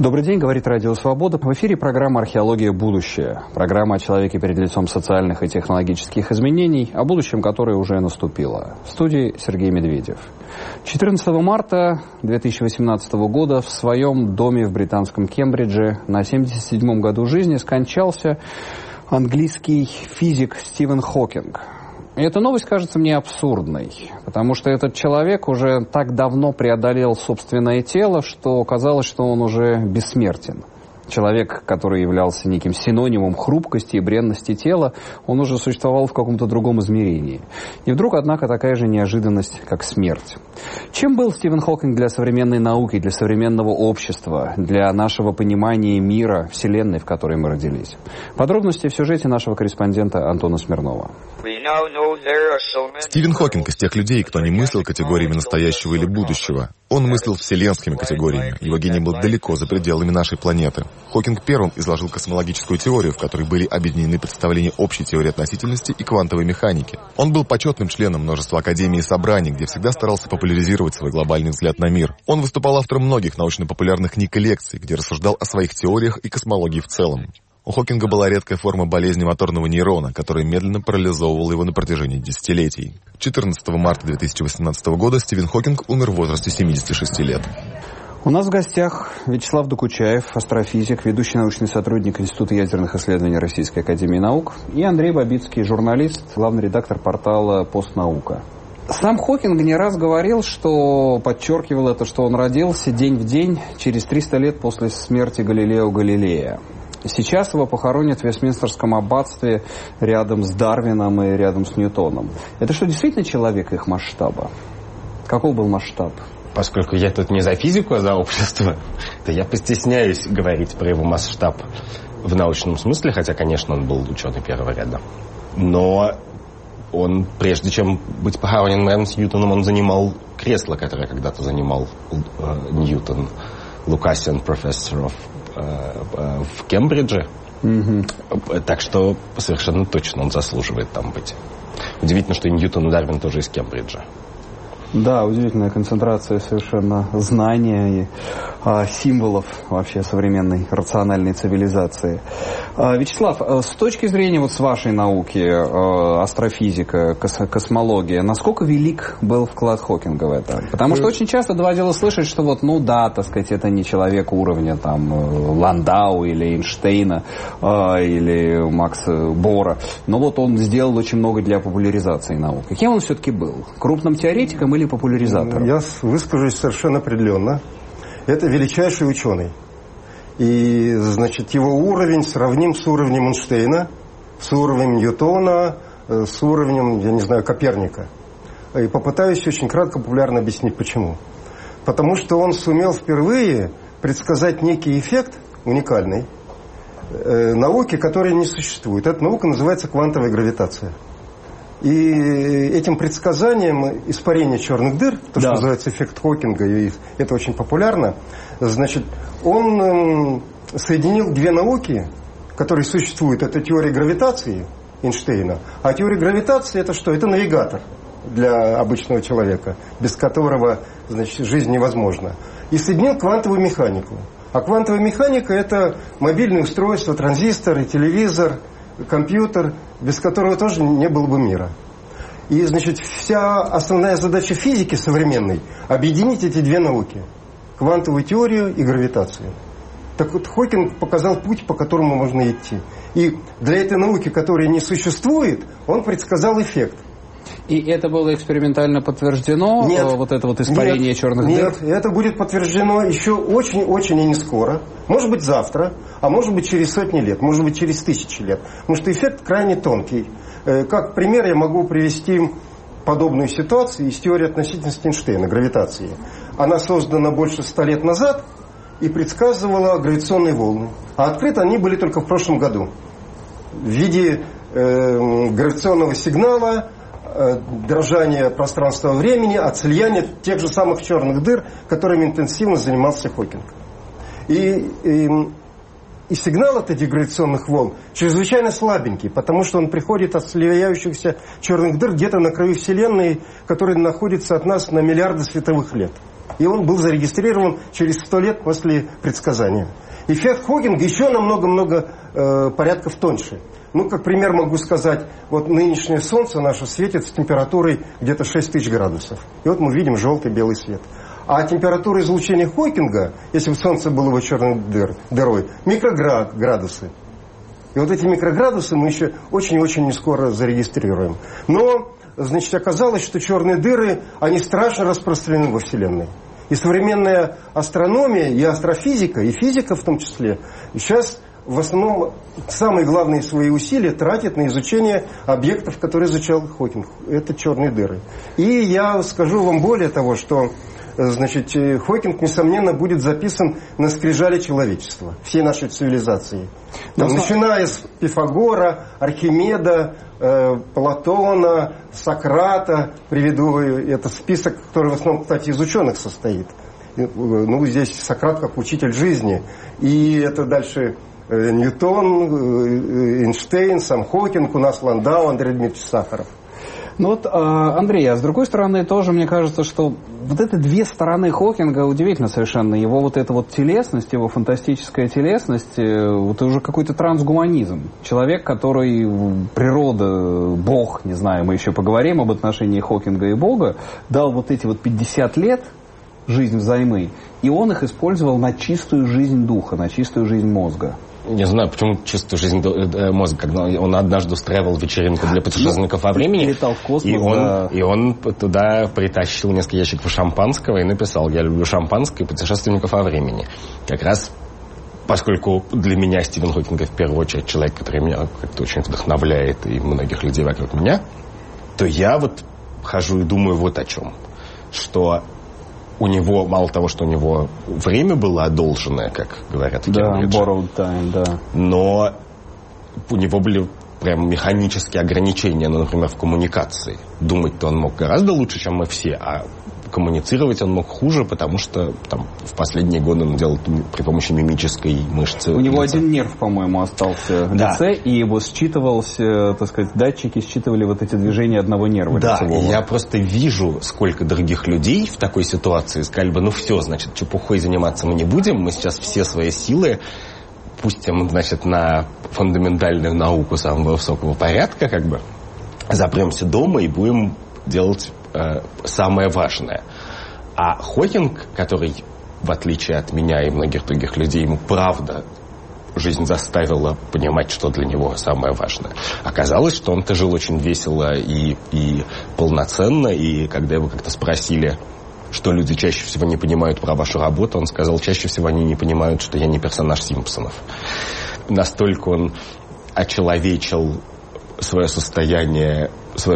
Добрый день, говорит Радио Свобода. В эфире программа «Археология. Будущее». Программа о человеке перед лицом социальных и технологических изменений, о будущем, которое уже наступило. В студии Сергей Медведев. 14 марта 2018 года в своем доме в британском Кембридже на 77-м году жизни скончался английский физик Стивен Хокинг. И эта новость кажется мне абсурдной, потому что этот человек уже так давно преодолел собственное тело, что казалось, что он уже бессмертен. Человек, который являлся неким синонимом хрупкости и бренности тела, он уже существовал в каком-то другом измерении. И вдруг, однако, такая же неожиданность, как смерть. Чем был Стивен Хокинг для современной науки, для современного общества, для нашего понимания мира, Вселенной, в которой мы родились? Подробности в сюжете нашего корреспондента Антона Смирнова. Стивен Хокинг из тех людей, кто не мыслил категориями настоящего или будущего. Он мыслил вселенскими категориями. Его гений был далеко за пределами нашей планеты. Хокинг первым изложил космологическую теорию, в которой были объединены представления общей теории относительности и квантовой механики. Он был почетным членом множества академий и собраний, где всегда старался популяризировать свой глобальный взгляд на мир. Он выступал автором многих научно-популярных книг и лекций, где рассуждал о своих теориях и космологии в целом. У Хокинга была редкая форма болезни моторного нейрона, которая медленно парализовывала его на протяжении десятилетий. 14 марта 2018 года Стивен Хокинг умер в возрасте 76 лет. У нас в гостях Вячеслав Докучаев, астрофизик, ведущий научный сотрудник Института ядерных исследований Российской академии наук, и Андрей Бабицкий, журналист, главный редактор портала «Постнаука». Сам Хокинг не раз говорил, подчеркивал это, что он родился день в день через 300 лет после смерти Галилео Галилея. Сейчас его похоронят в Вестминстерском аббатстве рядом с Дарвином и рядом с Ньютоном. Это что, действительно человек их масштаба? Каков был масштаб? Поскольку я тут не за физику, а за общество, то я постесняюсь говорить про его масштаб в научном смысле, хотя, конечно, он был ученый первого ряда. Но он, прежде чем быть похоронен рядом с Ньютоном, он занимал кресло, которое когда-то занимал Ньютон, Lucasian Professor в Кембридже. Так что совершенно точно он заслуживает там быть. Удивительно, что и Ньютон, и Дарвин тоже из Кембриджа. Да, удивительная концентрация совершенно знания и символов вообще современной рациональной цивилизации. Вячеслав, с точки зрения с вашей науки, астрофизика, космология, насколько велик был вклад Хокинга в это? Потому что очень часто доводилось слышать, что это не человек уровня Ландау или Эйнштейна или Макса Бора, но он сделал очень много для популяризации науки. Кем он все-таки был? Крупным теоретиком или популяризатором? Я выскажусь совершенно определенно. Это величайший ученый. И, его уровень сравним с уровнем Эйнштейна, с уровнем Ньютона, с уровнем, Коперника. И попытаюсь очень кратко, популярно объяснить, почему. Потому что он сумел впервые предсказать некий эффект уникальный науки, который не существует. Эта наука называется квантовая гравитация. И этим предсказанием испарения черных дыр, что называется эффект Хокинга, и это очень популярно, он соединил две науки, которые существуют. Это теория гравитации Эйнштейна. А теория гравитации это что? Это навигатор для обычного человека, без которого жизнь невозможна. И соединил квантовую механику. А квантовая механика это мобильное устройство, транзистор, телевизор, компьютер, без которого тоже не было бы мира. И, вся основная задача физики современной – объединить эти две науки – квантовую теорию и гравитацию. Так Хокинг показал путь, по которому можно идти. И для этой науки, которая не существует, он предсказал эффект. И это было экспериментально подтверждено? Нет. Испарение черных дыр? Нет, это будет подтверждено еще очень-очень и не скоро. Может быть завтра, а может быть через сотни лет, может быть через тысячи лет. Потому что эффект крайне тонкий. Как пример я могу привести подобную ситуацию из теории относительности Эйнштейна, гравитации. Она создана больше 100 лет назад и предсказывала гравитационные волны. А открыты они были только в прошлом году. В виде гравитационного сигнала, дрожания пространства-времени, от слияния тех же самых черных дыр, которыми интенсивно занимался Хокинг. И сигнал от этих гравитационных волн чрезвычайно слабенький, потому что он приходит от слияющихся черных дыр где-то на краю Вселенной, которая находится от нас на миллиарды световых лет. И он был зарегистрирован через 100 лет после предсказания. Эффект Хокинга еще на много-много порядков тоньше. Ну, как пример могу сказать, вот нынешнее Солнце наше светит с температурой где-то 6000 градусов. И вот мы видим желтый-белый свет. А температура излучения Хокинга, если бы Солнце было бы черной дырой, микроградусы. И вот эти микроградусы мы еще очень-очень не скоро зарегистрируем. Но, значит, оказалось, что черные дыры, они страшно распространены во Вселенной. И современная астрономия, и астрофизика, и физика в том числе, сейчас в основном самые главные свои усилия тратят на изучение объектов, которые изучал Хокинг. Это черные дыры. И я скажу вам более того, что, значит, Хокинг, несомненно, будет записан на скрижали человечества, всей нашей цивилизации. Там, начиная с Пифагора, Архимеда, Платона, Сократа, приведу это список, который в основном, кстати, из ученых состоит. Ну, здесь Сократ как учитель жизни. И это дальше Ньютон, Эйнштейн, сам Хокинг, у нас Ландау, Андрей Дмитриевич Сахаров. Ну вот, Андрей, а с другой стороны тоже, мне кажется, что вот это две стороны Хокинга удивительно совершенно. Его вот эта вот телесность, его фантастическая телесность, вот уже какой-то трансгуманизм. Человек, который природа, Бог, не знаю, мы еще поговорим об отношении Хокинга и Бога, дал вот эти вот 50 лет жизнь взаймы, и он их использовал на чистую жизнь духа, на чистую жизнь мозга. Не знаю, почему чистую жизнь мозга, когда он однажды устраивал вечеринку для путешественников во времени, летал в космос, и он туда притащил несколько ящиков шампанского и написал: «Я люблю шампанское и путешественников во времени». Как раз поскольку для меня Стивен Хокинг в первую очередь человек, который меня как-то очень вдохновляет, и многих людей вокруг меня, то я вот хожу и думаю вот о чем. Что у него, мало того, что у него время было одолженное, как говорят в Кембридже, borrowed time, да. Но у него были прям механические ограничения, ну, например, в коммуникации. Думать-то он мог гораздо лучше, чем мы все, а коммуницировать он мог хуже, потому что там в последние годы он делал при помощи мимической мышцы. У него один нерв, по-моему, остался в лице, и его считывался, так сказать, датчики считывали вот эти движения одного нерва лицевого. Да, я просто вижу, сколько других людей в такой ситуации сказали бы: ну все, значит, чепухой заниматься мы не будем, мы сейчас все свои силы пустим, значит, на фундаментальную науку самого высокого порядка, как бы, запремся дома и будем делать самое важное. А Хокинг, который, в отличие от меня и многих других людей, ему правда жизнь заставила понимать, что для него самое важное. Оказалось, что он-то жил очень весело и полноценно, и когда его как-то спросили, что люди чаще всего не понимают про вашу работу, он сказал: чаще всего они не понимают, что я не персонаж Симпсонов. Настолько он очеловечил свое состояние,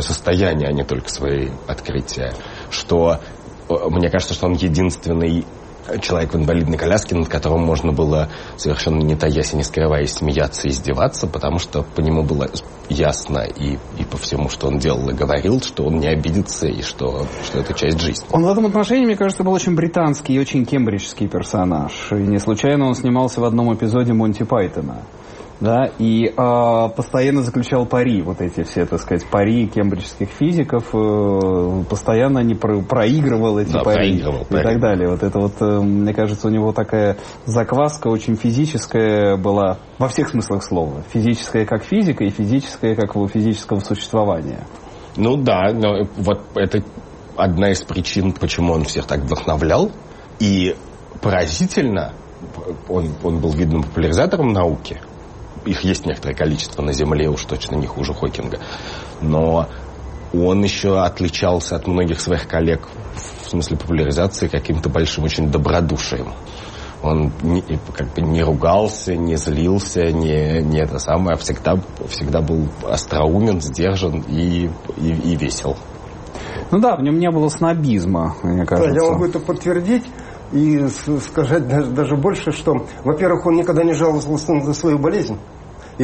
а не только свои открытия, что мне кажется, что он единственный человек в инвалидной коляске, над которым можно было совершенно не таясь и не скрываясь смеяться и издеваться, потому что по нему было ясно и по всему, что он делал и говорил, что он не обидится и что это часть жизни. Он в этом отношении, мне кажется, был очень британский и очень кембриджский персонаж. И не случайно он снимался в одном эпизоде Монти Пайтона. Да, и постоянно заключал пари, вот эти все, так сказать, пари кембриджских физиков, постоянно не проигрывал эти пари и так далее. Вот это вот, мне кажется, у него такая закваска очень физическая была во всех смыслах слова. Физическая как физика и физическая как его физического существования. Ну да, но вот это одна из причин, почему он всех так вдохновлял. И поразительно, он был видным популяризатором науки. Их есть некоторое количество на Земле, уж точно не хуже Хокинга. Но он еще отличался от многих своих коллег в смысле популяризации каким-то большим очень добродушием. Он не ругался, не злился, не это самое, а всегда был остроумен, сдержан и весел. Ну да, в нем не было снобизма, мне кажется. Да, я могу это подтвердить. И сказать даже больше, что, во-первых, он никогда не жаловался на свою болезнь. И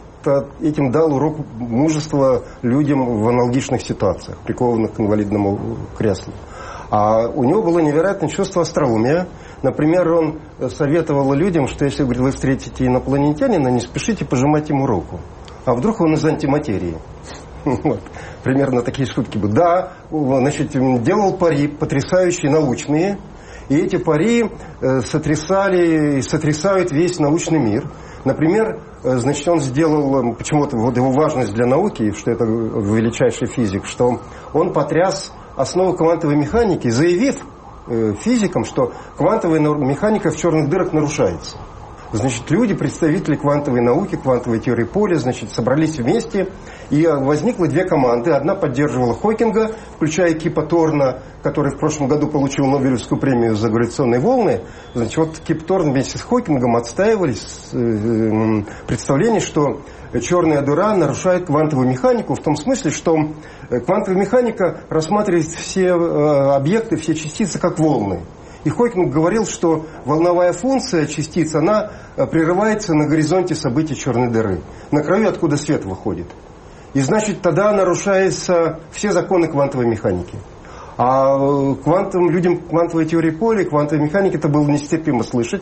этим дал урок мужества людям в аналогичных ситуациях, прикованных к инвалидному креслу. А у него было невероятное чувство остроумия. Например, он советовал людям, что если, говорит, вы встретите инопланетянина, не спешите пожимать ему руку. А вдруг он из антиматерии? Вот. Примерно такие шутки были. Да, значит, делал пари потрясающие, научные. И эти пари сотрясали и сотрясают весь научный мир. Например, значит, он сделал, почему-то вот его важность для науки, что это величайший физик, что он потряс основы квантовой механики, заявив физикам, что квантовая механика в черных дырах нарушается. Значит, люди, представители квантовой науки, квантовой теории поля, значит, собрались вместе, и возникло две команды. Одна поддерживала Хокинга, включая Кипа Торна, который в прошлом году получил Нобелевскую премию за гравитационные волны. Значит, вот Кип Торн вместе с Хокингом отстаивали представление, что черная дыра нарушает квантовую механику в том смысле, что квантовая механика рассматривает все объекты, все частицы как волны. И Хокинг говорил, что волновая функция частиц, она прерывается на горизонте событий черной дыры, на краю, откуда свет выходит. И значит, тогда нарушаются все законы квантовой механики. А людям квантовой теории поля, квантовой механики это было нестерпимо слышать.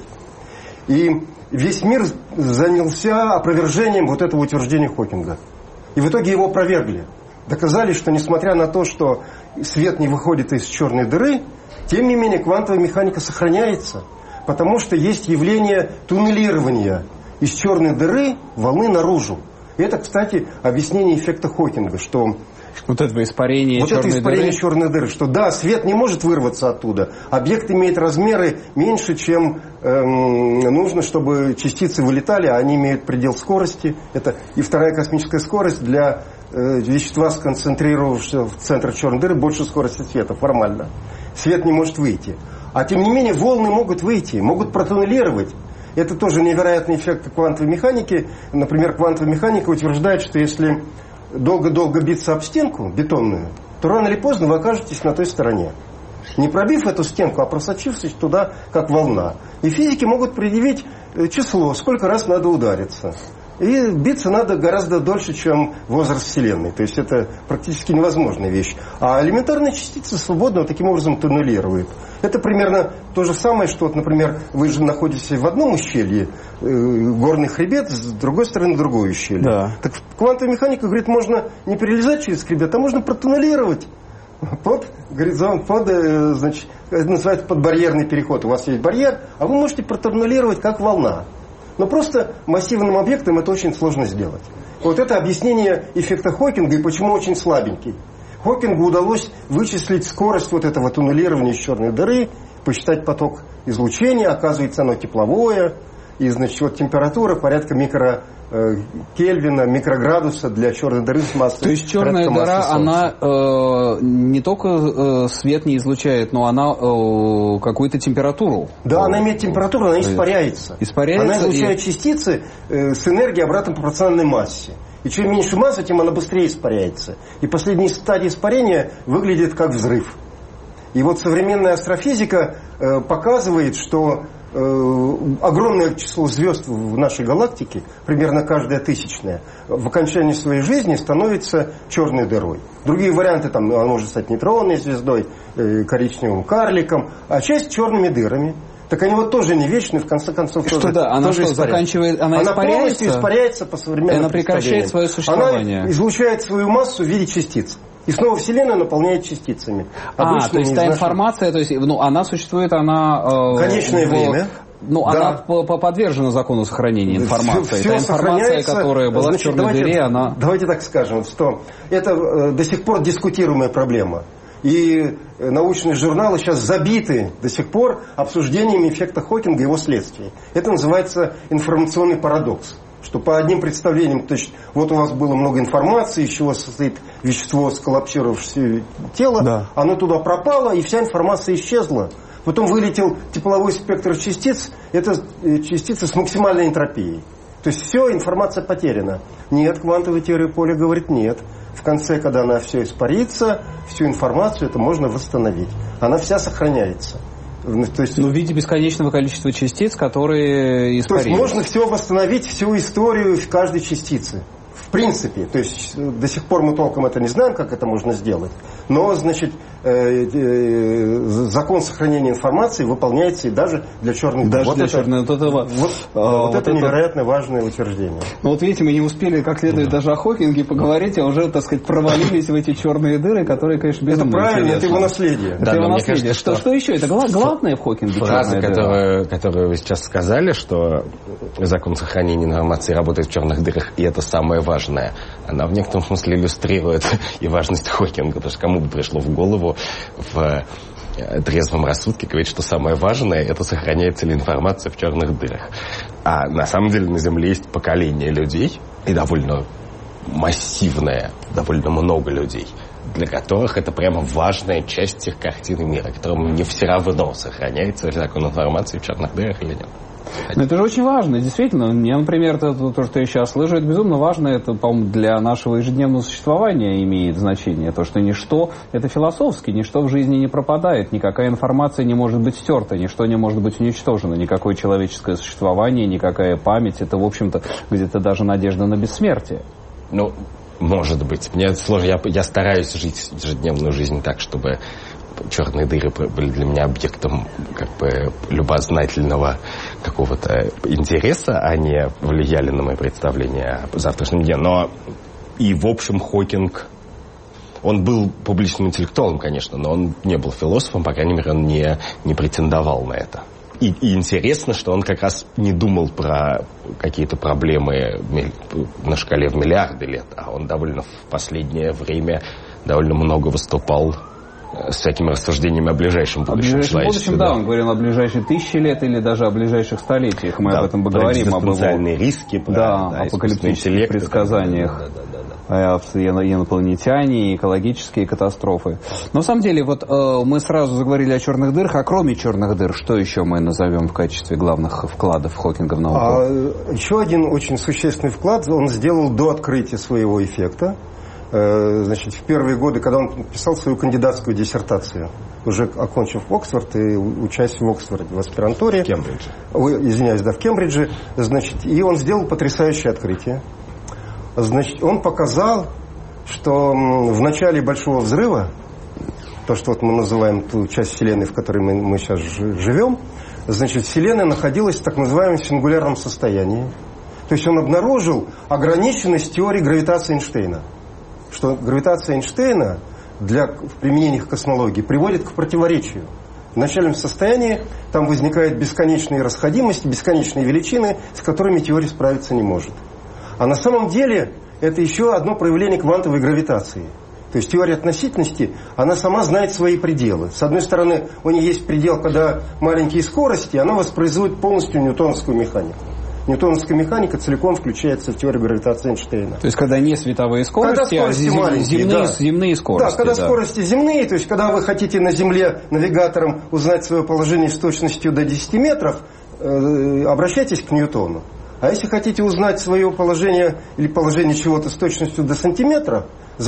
И весь мир занялся опровержением вот этого утверждения Хокинга. И в итоге его опровергли. Доказали, что несмотря на то, что свет не выходит из черной дыры, тем не менее квантовая механика сохраняется, потому что есть явление туннелирования из черной дыры волны наружу. И это, кстати, объяснение эффекта Хокинга, что вот это испарение черной дыры, что да, свет не может вырваться оттуда. Объект имеет размеры меньше, чем нужно, чтобы частицы вылетали, а они имеют предел скорости. Это и вторая космическая скорость для вещества, сконцентрировавшегося в центре черной дыры, больше скорости света формально. Свет не может выйти. А тем не менее волны могут выйти, могут протуннелировать. Это тоже невероятный эффект квантовой механики. Например, квантовая механика утверждает, что если долго-долго биться об стенку бетонную, то рано или поздно вы окажетесь на той стороне. Не пробив эту стенку, а просочившись туда, как волна. И физики могут предъявить число, сколько раз надо удариться. И биться надо гораздо дольше, чем возраст Вселенной. То есть это практически невозможная вещь. А элементарные частицы свободно вот таким образом туннелируют. Это примерно то же самое, что, вот, например, вы же находитесь в одном ущелье, горный хребет, с другой стороны другое ущелье. Да. Так квантовая механика говорит, можно не перелезать через хребет, а можно протуннелировать под горизонт, значит, это называется подбарьерный переход. У вас есть барьер, а вы можете протуннелировать как волна. Но просто массивным объектом это очень сложно сделать. Вот это объяснение эффекта Хокинга и почему очень слабенький. Хокингу удалось вычислить скорость вот этого туннелирования из черной дыры, посчитать поток излучения, оказывается оно тепловое, и значит вот температура порядка микрокельвина, микроградуса для черной дыры с массой. То есть черная дыра, она не только свет не излучает, но она какую-то температуру. Да, она имеет температуру, она испаряется. Она излучает частицы с энергией обратно пропорциональной массе. И чем меньше масса, тем она быстрее испаряется. И последняя стадия испарения выглядит как взрыв. И вот современная астрофизика показывает, что огромное число звезд в нашей галактике, примерно каждая тысячная, в окончании своей жизни становится черной дырой. Другие варианты, там, она может стать нейтронной звездой, коричневым карликом, а часть черными дырами. Так они вот тоже не вечны, в конце концов что тоже, да, она тоже что, заканчивает, она полностью испаряется по современным она прекращает свое существование. Она излучает свою массу в виде частиц. И снова Вселенная наполняет частицами. То есть та информация, то есть, она существует, она... конечное время. Она подвержена закону сохранения информации. Та информация, которая была в черной дыре, она... Давайте так скажем, что это до сих пор дискутируемая проблема. И научные журналы сейчас забиты до сих пор обсуждениями эффекта Хокинга и его следствий. Это называется информационный парадокс. Что по одним представлениям, то есть вот у вас было много информации, из чего состоит вещество, сколлапсировавшееся тело, да. Оно туда пропало, и вся информация исчезла. Потом вылетел тепловой спектр частиц, это частицы с максимальной энтропией. То есть все, информация потеряна. Нет, квантовая теория поля говорит нет. В конце, когда она все испарится, всю информацию это можно восстановить. Она вся сохраняется. То есть, в виде бесконечного количества частиц, которые испарились. То есть можно все восстановить, всю историю в каждой частице. в принципе, то есть до сих пор мы толком это не знаем, как это можно сделать, но, значит, закон сохранения информации выполняется и даже для черных дыр. Вот это невероятно важное утверждение. Ну вот видите, мы не успели как следует даже о Хокинге поговорить, а уже, так сказать, провалились в эти черные дыры, которые, конечно, безумно Это правильно, интересны. это его наследие. Это его наследие. Что еще? Это главное в Хокинге? Фраза, которую вы сейчас сказали, что закон сохранения информации работает в черных дырах, и это самое важное, она в некотором смысле иллюстрирует и важность Хокинга, потому что кому бы пришло в голову в трезвом рассудке говорить, что самое важное — это сохраняется ли информация в черных дырах. А на самом деле на Земле есть поколение людей, и довольно массивное, довольно много людей, для которых это прямо важная часть их картины мира, которым не все равно, сохраняется ли закон информации в черных дырах или нет. Но это же очень важно, действительно. Мне, например, то, что я сейчас слышу, это безумно важно. Это, по-моему, для нашего ежедневного существования имеет значение. То, что ничто, это философски, ничто в жизни не пропадает, никакая информация не может быть стерта, ничто не может быть уничтожено, никакое человеческое существование, никакая память. Это, в общем-то, где-то даже надежда на бессмертие. Ну, может быть. Мне сложно. Я стараюсь жить ежедневную жизнь так, чтобы черные дыры были для меня объектом как бы любознательного какого-то интереса, а не влияли на мои представления о завтрашнем дне. Но и в общем Хокинг, он был публичным интеллектуалом, конечно, но он не был философом, по крайней мере, он не претендовал на это. И интересно, что он как раз не думал про какие-то проблемы на шкале в миллиарды лет, а он довольно в последнее время довольно много выступал с всякими рассуждениями о ближайшем будущем. О ближайшем будущем, да, он говорил о ближайшие 1000 лет или даже о ближайших столетиях. Мы об этом поговорим, об его риски, апокалиптических предсказаниях, инопланетяне, экологические катастрофы. Но на самом деле, вот мы сразу заговорили о черных дырах, а кроме черных дыр, что еще мы назовем в качестве главных вкладов Хокинга в науку? Еще один очень существенный вклад он сделал до открытия своего эффекта. Значит, в первые годы, когда он писал свою кандидатскую диссертацию, уже окончив Оксфорд и учась в Оксфорде в аспирантуре. В Кембридже. В Кембридже. Значит, и он сделал потрясающее открытие. Значит, он показал, что в начале Большого взрыва, то, что вот мы называем ту часть Вселенной, в которой мы сейчас живем, значит, Вселенная находилась в так называемом сингулярном состоянии. То есть он обнаружил ограниченность теории гравитации Эйнштейна. Что гравитация Эйнштейна в применении к космологии приводит к противоречию. В начальном состоянии там возникают бесконечные расходимости, бесконечные величины, с которыми теория справиться не может. А на самом деле это еще одно проявление квантовой гравитации. То есть теория относительности, она сама знает свои пределы. С одной стороны, у нее есть предел, когда маленькие скорости, она воспроизводит полностью ньютоновскую механику. Ньютоновская механика целиком включается в теорию гравитации Эйнштейна. То есть, когда не световые скорости, а земные скорости. Да, когда скорости земные, то есть, когда вы хотите на Земле навигатором узнать свое положение с точностью до 10 метров, обращайтесь к Ньютону. А если хотите узнать свое положение или положение чего-то с точностью до сантиметра,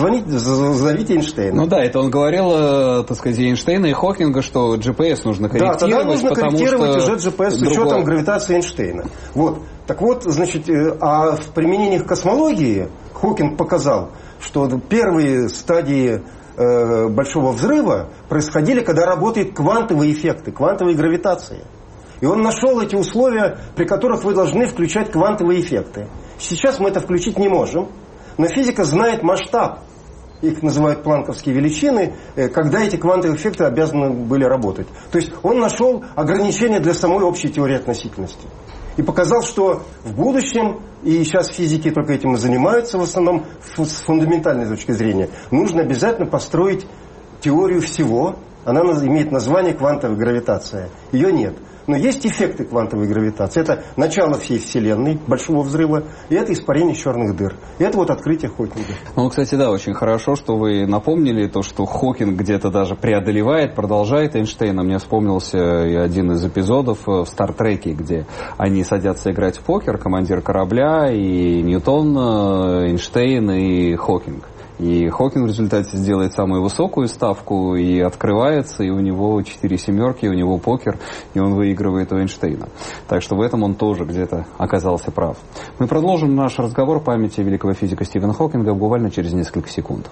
зовите Эйнштейна. Ну да, это он говорил, так сказать, Эйнштейна и Хокинга, что GPS нужно корректировать. Да, тогда нужно корректировать уже GPS с учетом гравитации Эйнштейна. Вот. Так вот, значит, а в применении к космологии Хокинг показал, что первые стадии Большого взрыва происходили, когда работают квантовые эффекты, квантовые гравитации. И он нашел эти условия, при которых вы должны включать квантовые эффекты. Сейчас мы это включить не можем, но физика знает масштаб, их называют планковские величины, когда эти квантовые эффекты обязаны были работать. То есть он нашел ограничения для самой общей теории относительности. И показал, что в будущем, и сейчас физики только этим и занимаются в основном с фундаментальной точки зрения, нужно обязательно построить теорию всего. Она имеет название квантовая гравитация. Ее нет. Но есть эффекты квантовой гравитации. Это начало всей Вселенной, Большого взрыва, и это испарение черных дыр. И это вот открытие Хокинга. Ну, кстати, да, очень хорошо, что вы напомнили то, что Хокинг где-то даже преодолевает, продолжает Эйнштейна. Мне вспомнился один из эпизодов в «Стартреке», где они садятся играть в покер, командир корабля, и Ньютон, Эйнштейн и Хокинг. И Хокинг в результате сделает самую высокую ставку и открывается, и у него 4 семерки, у него покер, и он выигрывает у Эйнштейна. Так что в этом он тоже где-то оказался прав. Мы продолжим наш разговор о памяти великого физика Стивена Хокинга буквально через несколько секунд.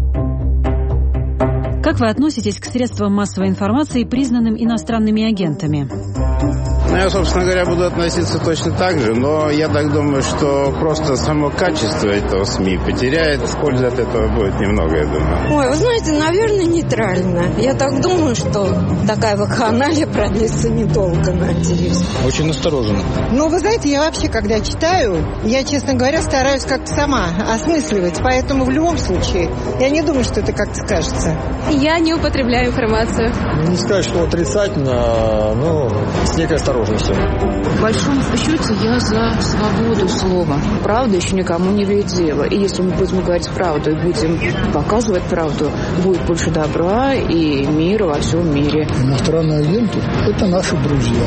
Как вы относитесь к средствам массовой информации, признанным иностранными агентами? Я, собственно говоря, буду относиться точно так же, но я так думаю, что просто само качество этого СМИ потеряет, пользы от этого будет немного, я думаю. Ой, вы знаете, наверное, нейтрально. Я так думаю, что такая вакханалия продлится недолго, надеюсь. Очень настороженно. Ну, вы знаете, я вообще, когда читаю, я, честно говоря, стараюсь как-то сама осмысливать, поэтому в любом случае я не думаю, что это как-то скажется. Я не употребляю информацию. Не сказать, что отрицательно, но с некой осторожностью. В большом счете я за свободу слова. Правда еще никому не ведет дело. И если мы будем говорить правду и будем показывать правду, будет больше добра и мира во всем мире. Иностранные агенты – это наши друзья.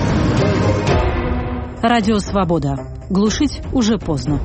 Радио «Свобода». Глушить уже поздно.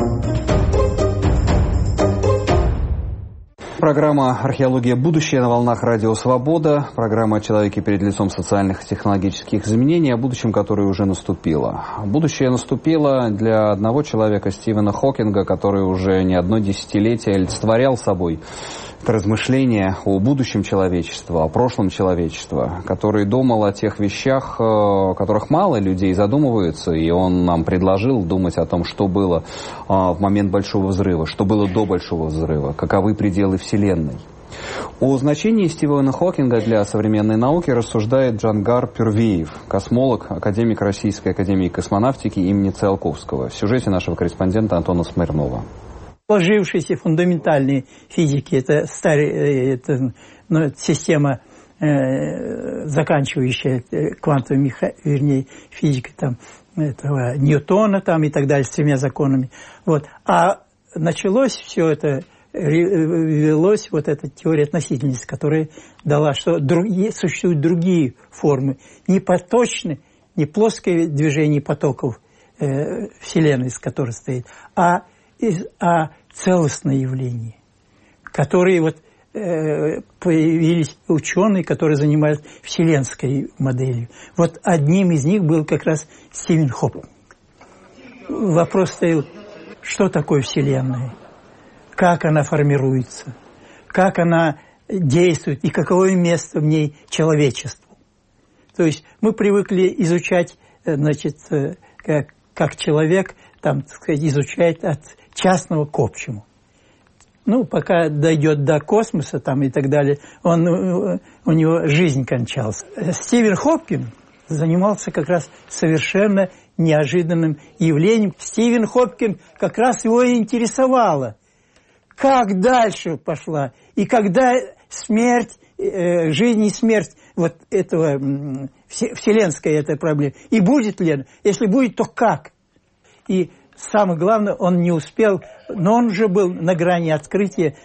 Программа «Археология. Будущее» на волнах радио «Свобода». Программа о человеке перед лицом социальных и технологических изменений, о будущем, которое уже наступило. Будущее наступило для одного человека, Стивена Хокинга, который уже не одно десятилетие олицетворял собой размышления о будущем человечества, о прошлом человечества, который думал о тех вещах, о которых мало людей задумываются, и он нам предложил думать о том, что было в момент Большого взрыва, что было до Большого взрыва, каковы пределы Вселенной. О значении Стивена Хокинга для современной науки рассуждает Джангар Пюрвеев, космолог, академик Российской академии космонавтики имени Циолковского. В сюжете нашего корреспондента Антона Смирнова. Сложившиеся фундаментальные физики, это система, заканчивающая квантовой физикой там, этого Ньютона там, и так далее, с 3 законами. Вот. А началось все это, велась вот эта теория относительности, которая дала, что существуют другие формы, не поточные, не плоское движение потоков Вселенной, из которой стоит, а целостное явление, которые вот появились ученые, которые занимаются вселенской моделью. Вот одним из них был как раз Стивен Хокинг. Вопрос стоял, что такое Вселенная, как она формируется, как она действует и какое место в ней человечеству. То есть мы привыкли изучать, значит, как человек, там, так сказать, изучает от частного к общему. Ну, пока дойдет до космоса там, и так далее, у него жизнь кончалась. Стивен Хокинг занимался как раз совершенно неожиданным явлением. Стивен Хокинг как раз его и интересовало, как дальше пошла, и когда смерть, жизнь и смерть вот этого, вселенская эта проблема, и будет ли она, если будет, то как? И самое главное, он не успел, но он же был на грани открытия,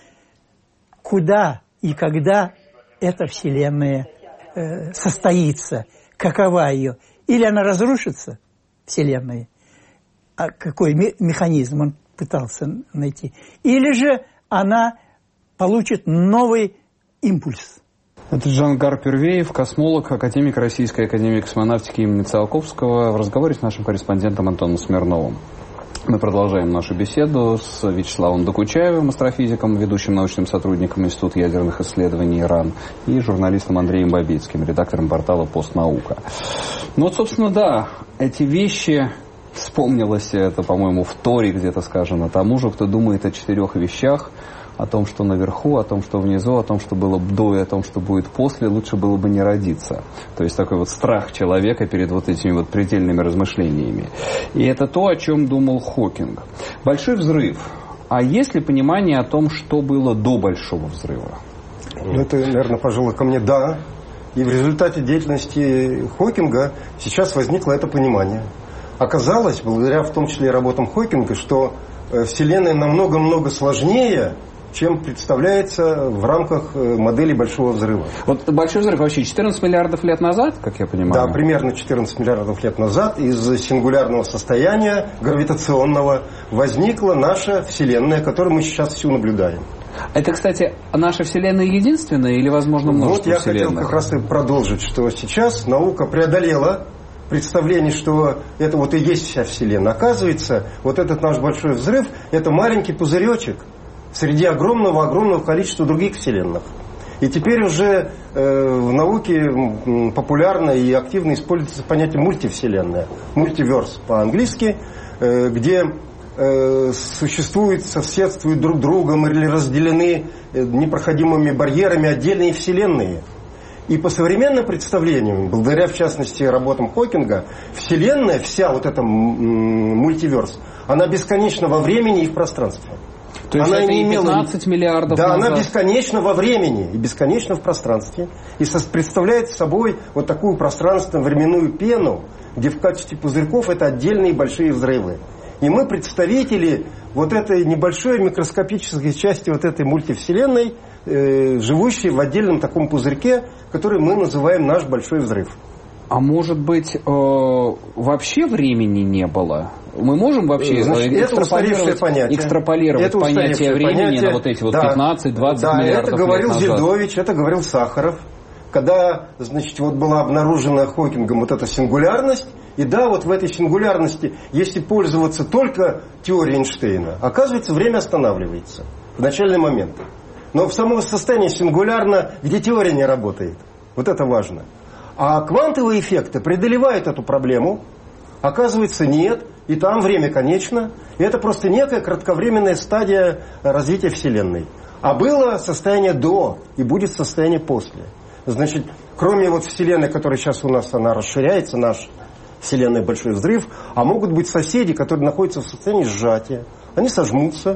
куда и когда эта Вселенная состоится, какова ее. Или она разрушится, Вселенная, а какой механизм он пытался найти, или же она получит новый импульс. Это Джангар Пюрвеев, космолог, академик Российской академии космонавтики имени Циолковского, в разговоре с нашим корреспондентом Антоном Смирновым. Мы продолжаем нашу беседу с Вячеславом Докучаевым, астрофизиком, ведущим научным сотрудником Института ядерных исследований РАН, и журналистом Андреем Бабицким, редактором портала «Постнаука». Ну вот, собственно, да, эти вещи, вспомнилось это, по-моему, в Торе где-то сказано, тому же, кто думает о 4 вещах, о том, что наверху, о том, что внизу, о том, что было до и о том, что будет после, лучше было бы не родиться. То есть такой вот страх человека перед вот этими вот предельными размышлениями. И это то, о чем думал Хокинг. Большой взрыв. А есть ли понимание о том, что было до Большого взрыва? Это, наверное, пожалуй, ко мне да. И в результате деятельности Хокинга сейчас возникло это понимание. Оказалось, благодаря в том числе и работам Хокинга, что Вселенная намного-много сложнее, чем представляется в рамках модели Большого взрыва. Вот Большой взрыв вообще 14 миллиардов лет назад, как я понимаю? Да, примерно 14 миллиардов лет назад из сингулярного состояния гравитационного возникла наша Вселенная, которую мы сейчас всю наблюдаем. Это, кстати, наша Вселенная единственная или, возможно, множество вселенных? Вот я хотел как раз и продолжить, что сейчас наука преодолела представление, что это вот и есть вся Вселенная. Оказывается, вот этот наш большой взрыв – это маленький пузыречек среди огромного количества других вселенных. И теперь уже в науке популярно и активно используется понятие мультивселенная, мультиверс по-английски, где существуют, соседствуют друг другом или разделены непроходимыми барьерами отдельные вселенные. И по современным представлениям, благодаря, в частности, работам Хокинга, Вселенная, вся вот эта мультиверс, она бесконечна во времени и в пространстве. То есть она это не 15 миллиардов да, назад. Она бесконечна во времени и бесконечна в пространстве. И представляет собой вот такую пространственно-временную пену, где в качестве пузырьков это отдельные большие взрывы. И мы представители вот этой небольшой микроскопической части вот этой мультивселенной, живущей в отдельном таком пузырьке, который мы называем наш большой взрыв. А может быть, вообще времени не было? Мы можем вообще экстраполировать понятие времени на вот эти вот 15-20 миллиардов это говорил лет назад. Зельдович, это говорил Сахаров. Когда, значит, вот была обнаружена Хокингом вот эта сингулярность, и да, вот в этой сингулярности, если пользоваться только теорией Эйнштейна, оказывается, время останавливается в начальный момент. Но в самом состоянии сингулярно, где теория не работает. Вот это важно. А квантовые эффекты преодолевают эту проблему. Оказывается, нет. И там время конечно. И это просто некая кратковременная стадия развития Вселенной. А было состояние до, и будет состояние после. Значит, кроме вот Вселенной, которая сейчас у нас, она расширяется, наш Вселенная большой взрыв, а могут быть соседи, которые находятся в состоянии сжатия. Они сожмутся.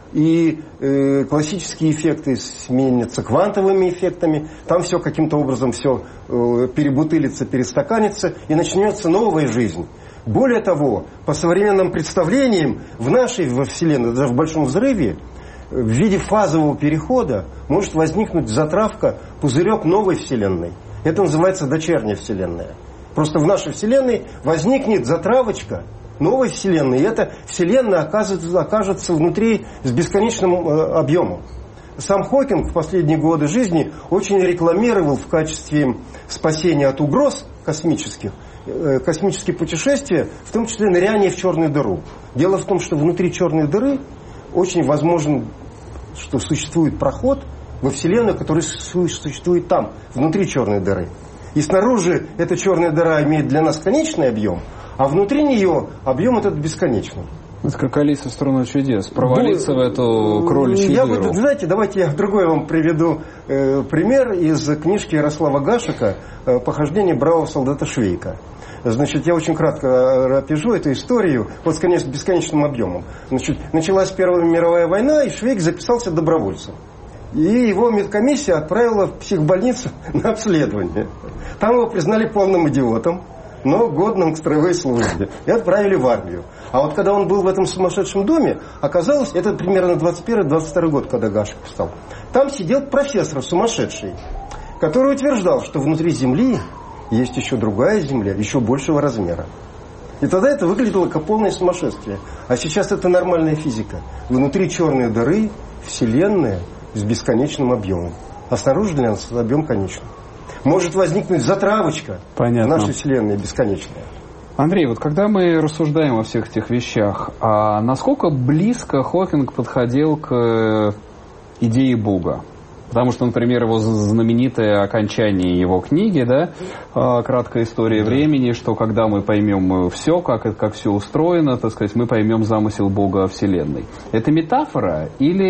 И классические эффекты сменятся квантовыми эффектами. Там все каким-то образом все перебутылится, перестаканится, и начнется новая жизнь. Более того, по современным представлениям, в нашей Вселенной, даже в Большом взрыве, в виде фазового перехода может возникнуть затравка, пузырек новой Вселенной. Это называется дочерняя Вселенная. Просто в нашей Вселенной возникнет затравочка новой Вселенной, и эта Вселенная окажется внутри с бесконечным объемом. Сам Хокинг в последние годы жизни очень рекламировал в качестве спасения от угроз космических космические путешествия, в том числе ныряние в черную дыру. Дело в том, что внутри черной дыры очень возможно, что существует проход во Вселенную, который существует там, внутри черной дыры. И снаружи эта черная дыра имеет для нас конечный объем, а внутри нее объем этот бесконечный. Это как Алиса в «Страну чудес». Провалиться в эту кроличью дыру. Знаете, давайте я другой вам приведу пример из книжки Ярослава Гашека «Похождение бравого солдата Швейка». Значит, я очень кратко опишу эту историю, вот с бесконечным объемом. Значит, началась Первая мировая война, и Швейк записался добровольцем. И его медкомиссия отправила в психбольницу на обследование. Там его признали полным идиотом, но годным к строевой службе. И отправили в армию. А вот когда он был в этом сумасшедшем доме, оказалось, это примерно 21-22 год, когда Гашек писал, там сидел профессор сумасшедший, который утверждал, что внутри Земли есть еще другая Земля, еще большего размера. И тогда это выглядело как полное сумасшествие. А сейчас это нормальная физика. Внутри черной дыры Вселенная с бесконечным объемом. А снаружи для нас объем конечный. Может возникнуть затравочка в нашей Вселенной бесконечная. Андрей, вот когда мы рассуждаем о всех этих вещах, а насколько близко Хокинг подходил к идее Бога? Потому что, например, его знаменитое окончание его книги, да, «Краткая история времени», что когда мы поймем все, как все устроено, так сказать, мы поймем замысел Бога о Вселенной. Это метафора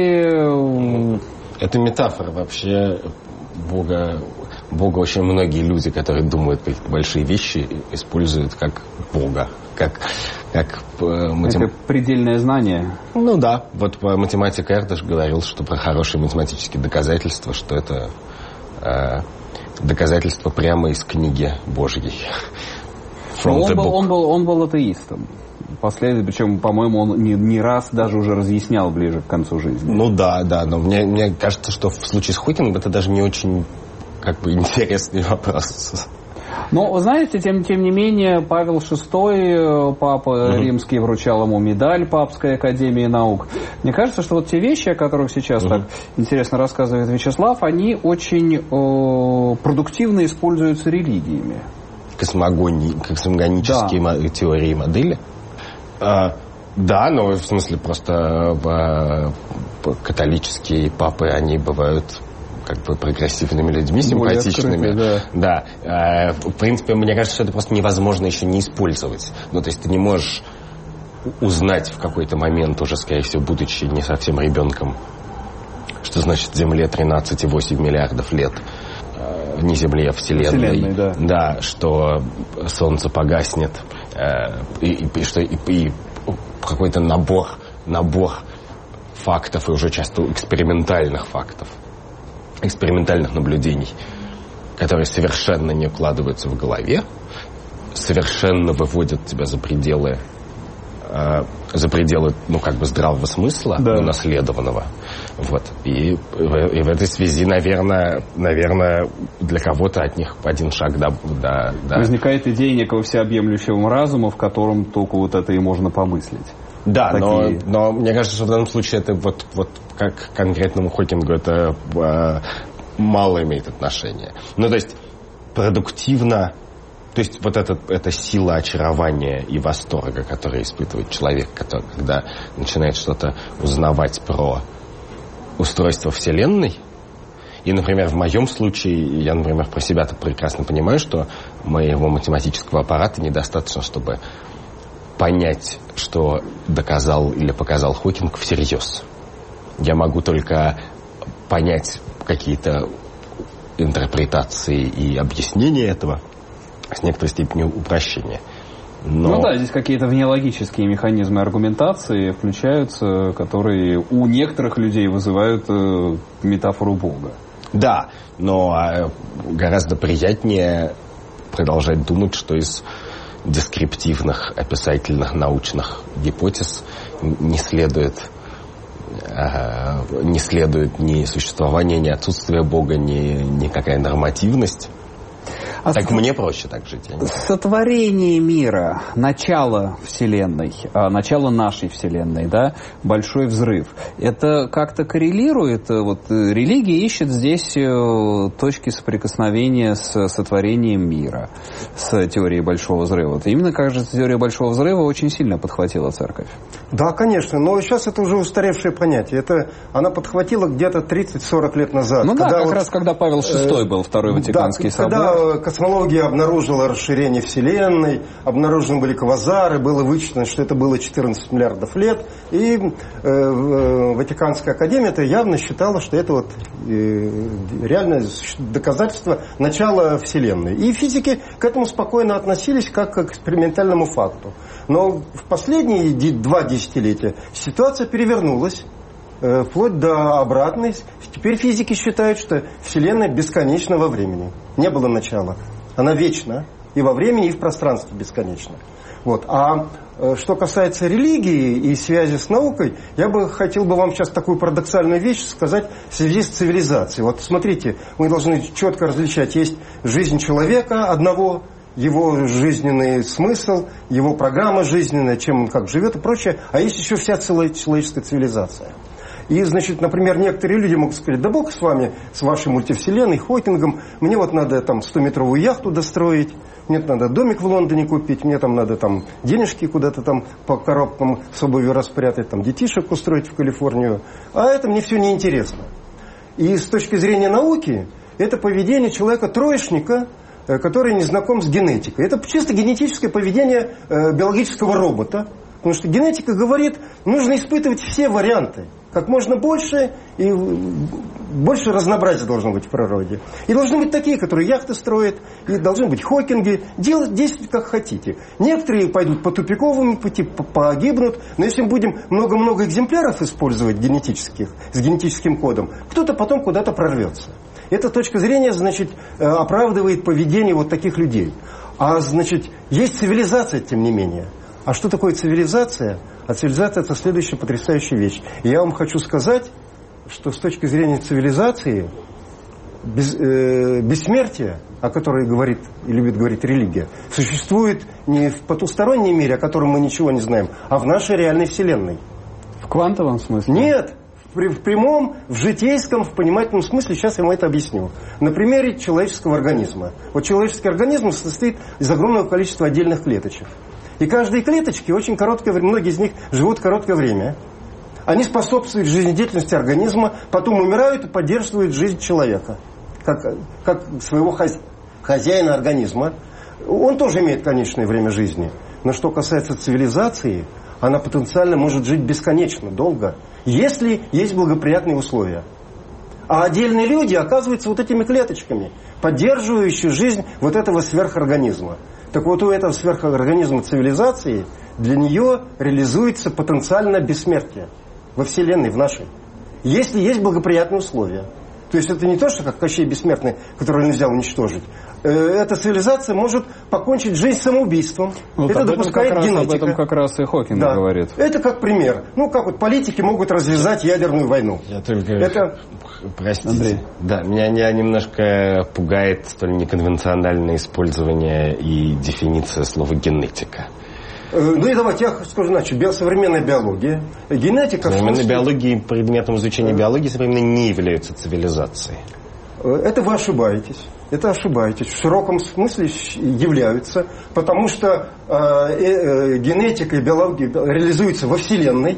или... Это метафора вообще Бога. Бога очень многие люди, которые думают какие-то большие вещи, используют как Бога, как предельное знание. Ну да, вот математик Эрдыш говорил, что про хорошие математические доказательства, что это доказательство прямо из книги Божьей. Он был атеистом. Причем, по-моему, он не раз даже уже разъяснял ближе к концу жизни. Ну да, но мне кажется, что в случае с Хокингом это даже не очень интересный вопрос. Но, вы знаете, тем не менее, Павел VI, папа римский, вручал ему медаль Папской академии наук. Мне кажется, что вот те вещи, о которых сейчас так интересно рассказывает Вячеслав, они очень продуктивно используются религиями. Космогонические теории и модели? Да, но в смысле просто католические папы, они бывают как бы прогрессивными людьми, симпатичными. Да. В принципе, мне кажется, что это просто невозможно еще не использовать. Ну, то есть ты не можешь узнать в какой-то момент, уже, скорее всего, будучи не совсем ребенком, что значит Земле 13,8 миллиардов лет. Не Земле, а Вселенной. Да, что Солнце погаснет. И какой-то набор фактов, и уже часто экспериментальных фактов, экспериментальных наблюдений, которые совершенно не укладываются в голове, совершенно выводят тебя за пределы, ну, как бы здравого смысла, унаследованного. Вот. И в этой связи, наверное, для кого-то от них один шаг до... Возникает идея некого всеобъемлющего разума, в котором только вот это и можно помыслить. Да, но мне кажется, что в данном случае это вот как к конкретному Хокингу это мало имеет отношения. Ну, то есть продуктивно, то есть вот эта сила очарования и восторга, который испытывает человек, когда начинает что-то узнавать про устройство Вселенной. И, например, в моем случае, я, например, про себя-то прекрасно понимаю, что моего математического аппарата недостаточно, чтобы понять, что доказал или показал Хокинг всерьез. Я могу только понять какие-то интерпретации и объяснения этого с некоторой степенью упрощения. Ну да, здесь какие-то внелогические механизмы аргументации включаются, которые у некоторых людей вызывают метафору Бога. Да, но гораздо приятнее продолжать думать, что из дескриптивных, описательных, научных гипотез не следует ни существование, ни отсутствие Бога, ни какая нормативность. Так мне проще так жить. Сотворение мира, начало Вселенной, начало нашей Вселенной, да, большой взрыв. Это как-то коррелирует? Вот религия ищет здесь точки соприкосновения с сотворением мира, с теорией большого взрыва. Вот именно, кажется, теория большого взрыва очень сильно подхватила церковь. Да, конечно, но сейчас это уже устаревшее понятие. Она подхватила где-то 30-40 лет назад. Ну да, как раз когда Павел VI был, Второй Ватиканский собор. Когда космология обнаружила расширение Вселенной, обнаружены были квазары, было вычислено, что это было 14 миллиардов лет, и Ватиканская академия это явно считала, что это вот реальное доказательство начала Вселенной. И физики к этому спокойно относились как к экспериментальному факту. Но в последние 2 десятилетия ситуация перевернулась, вплоть до обратной. Теперь физики считают, что Вселенная бесконечна во времени. Не было начала. Она вечна и во времени, и в пространстве бесконечна. Вот. А что касается религии и связи с наукой, я бы хотел бы вам сейчас такую парадоксальную вещь сказать в связи с цивилизацией. Вот смотрите, мы должны четко различать. Есть жизнь человека одного, его жизненный смысл, его программа жизненная, чем он как живет и прочее. А есть еще вся целая человеческая цивилизация. И, значит, например, некоторые люди могут сказать: да бог с вами, с вашей мультивселенной, Хокингом, мне вот надо там 100-метровую яхту достроить, мне надо домик в Лондоне купить, мне там надо там денежки куда-то там по коробкам с обувью распрятать, там детишек устроить в Калифорнию, а это мне все неинтересно. И с точки зрения науки, это поведение человека-троечника, который не знаком с генетикой. Это чисто генетическое поведение биологического робота, потому что генетика говорит, нужно испытывать все варианты. Как можно больше, и больше разнообразия должно быть в природе. И должны быть такие, которые яхты строят, и должны быть Хокинги. Действуйте как хотите. Некоторые пойдут по тупиковому пути, погибнут, но если мы будем много-много экземпляров использовать генетических, с генетическим кодом, кто-то потом куда-то прорвется. Эта точка зрения, значит, оправдывает поведение вот таких людей. А, значит, есть цивилизация, тем не менее. А что такое цивилизация? А цивилизация – это следующая потрясающая вещь. И я вам хочу сказать, что с точки зрения цивилизации бессмертие, о которой говорит и любит говорить религия, существует не в потустороннем мире, о котором мы ничего не знаем, а в нашей реальной Вселенной. В квантовом смысле? Нет. В прямом, в житейском, в понимательном смысле. Сейчас я вам это объясню. На примере человеческого организма. Вот человеческий организм состоит из огромного количества отдельных клеточек. И каждой клеточке очень короткое время, многие из них живут короткое время. Они способствуют жизнедеятельности организма, потом умирают и поддерживают жизнь человека. Как своего хозяина организма. Он тоже имеет конечное время жизни. Но что касается цивилизации, она потенциально может жить бесконечно, долго, если есть благоприятные условия. А отдельные люди оказываются вот этими клеточками, поддерживающие жизнь вот этого сверхорганизма. Так вот, у этого сверхорганизма цивилизации для нее реализуется потенциально бессмертие во Вселенной, в нашей. Если есть благоприятные условия. То есть это не то, что как Кощей Бессмертный, которого нельзя уничтожить. Эта цивилизация может покончить жизнь самоубийством. Вот это допускает генетика. Об этом как раз и Хокинг говорит. Это как пример. Ну, как вот политики могут развязать ядерную войну. Я только... Простите. Андрей. Да, меня немножко пугает столь неконвенциональное использование и дефиниция слова «генетика». Ну и давайте я скажу иначе. Современная биология, генетика... Современная биология, предметом изучения биологии современной не является цивилизацией. Это вы ошибаетесь. Это ошибаетесь. В широком смысле являются, потому что генетика и биология реализуются во Вселенной.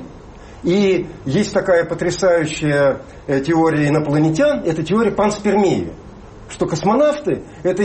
И есть такая потрясающая теория инопланетян, это теория панспермии. Что космонавты это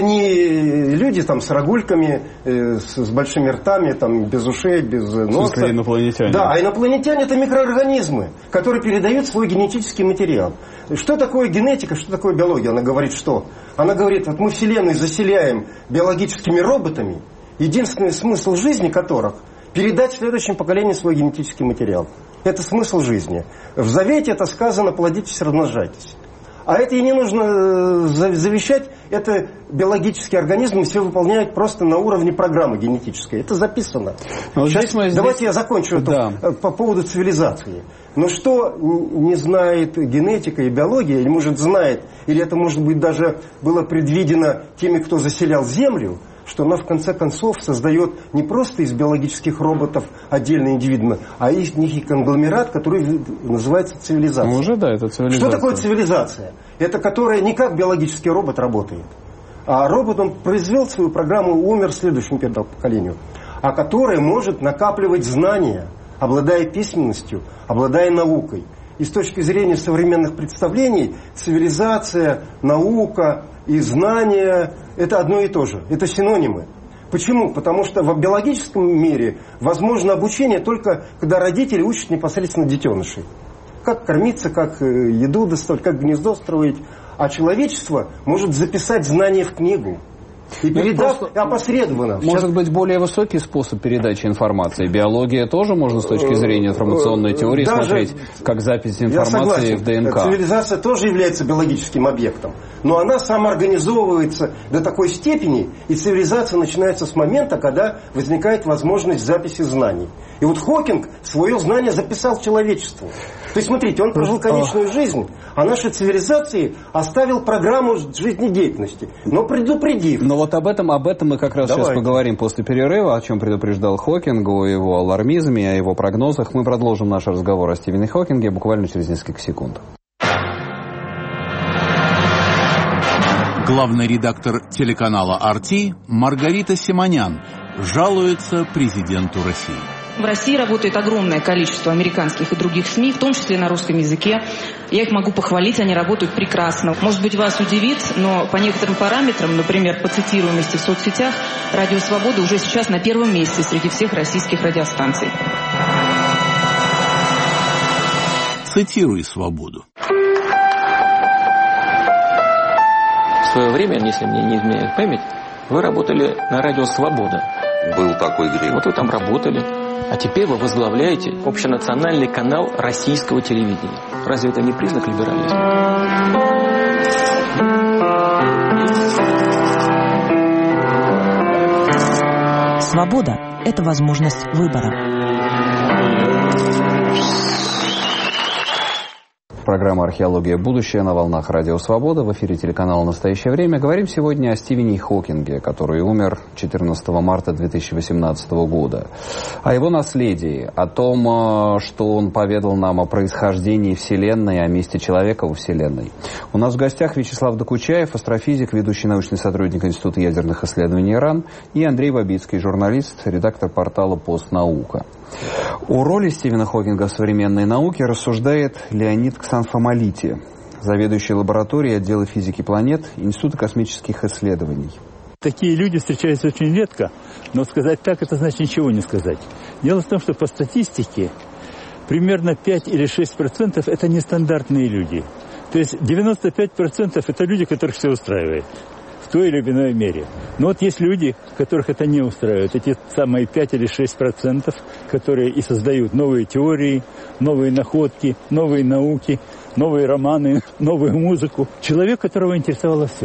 не люди там с рогульками, с большими ртами, там, без ушей, без носа. В смысле, инопланетяне? Да, а инопланетяне это микроорганизмы, которые передают свой генетический материал. Что такое генетика, что такое биология? Она говорит что? Она говорит, вот мы Вселенную заселяем биологическими роботами, единственный смысл жизни которых передать следующему поколению свой генетический материал. Это смысл жизни. В Завете это сказано: плодитесь, размножайтесь. А это и не нужно завещать, это биологические организмы все выполняют просто на уровне программы генетической. Это записано. Давайте я закончу это по поводу цивилизации. Но что не знает генетика и биология, или может знает, или это может быть даже было предвидено теми, кто заселял Землю, что она в конце концов создает не просто из биологических роботов отдельные индивидуумы, а из них конгломерат, который называется цивилизация. Ну, уже да, это цивилизация. Что такое цивилизация? Это которая не как биологический робот работает, а робот, он произвел свою программу, умер следующему поколению, а которая может накапливать знания, обладая письменностью, обладая наукой. И с точки зрения современных представлений, цивилизация, наука и знания – это одно и то же. Это синонимы. Почему? Потому что в биологическом мире возможно обучение только когда родители учат непосредственно детенышей. Как кормиться, как еду доставать, как гнездо строить. А человечество может записать знания в книгу. И передав опосредованно. Может быть, более высокий способ передачи информации. Биология тоже можно с точки зрения информационной теории смотреть, как запись информации в ДНК. Цивилизация тоже является биологическим объектом. Но она самоорганизовывается до такой степени, и цивилизация начинается с момента, когда возникает возможность записи знаний. И вот Хокинг свое знание записал человечеству. То есть, смотрите, он прожил конечную жизнь, а нашей цивилизации оставил программу жизнедеятельности, но предупредив. Но вот об этом мы как раз сейчас поговорим после перерыва, о чем предупреждал Хокинг, о его алармизме, о его прогнозах. Мы продолжим наш разговор о Стивене Хокинге буквально через несколько секунд. Главный редактор телеканала RT Маргарита Симонян жалуется президенту России. В России работает огромное количество американских и других СМИ, в том числе на русском языке. Я их могу похвалить, они работают прекрасно. Может быть, вас удивит, но по некоторым параметрам, например, по цитируемости в соцсетях, Радио Свобода уже сейчас на первом месте среди всех российских радиостанций. Цитируй свободу. В свое время, если мне не изменяет память, вы работали на Радио Свобода. Был такой грех. Вот вы там работали. А теперь вы возглавляете общенациональный канал российского телевидения. Разве это не признак либерализма? Свобода – это возможность выбора. программа «Археология. Будущее» на волнах Радио Свобода. В эфире телеканала «Настоящее время». Говорим сегодня о Стивене Хокинге, который умер 14 марта 2018 года. О его наследии, о том, что он поведал нам о происхождении Вселенной, о месте человека во Вселенной. У нас в гостях Вячеслав Докучаев, астрофизик, ведущий научный сотрудник Института ядерных исследований РАН, и Андрей Бабицкий, журналист, редактор портала «Постнаука». О роли Стивена Хокинга в современной науке рассуждает Леонид Ксанфомалити, заведующий лабораторией отдела физики планет Института космических исследований. Такие люди встречаются очень редко, но сказать так, это значит ничего не сказать. Дело в том, что по статистике примерно 5 или 6% это нестандартные люди. То есть 95% это люди, которых все устраивает в той или иной мере. Но вот есть люди, которых это не устраивает. Эти самые 5 или 6%, которые и создают новые теории, новые находки, новые науки, новые романы, новую музыку. Человек, которого интересовало все.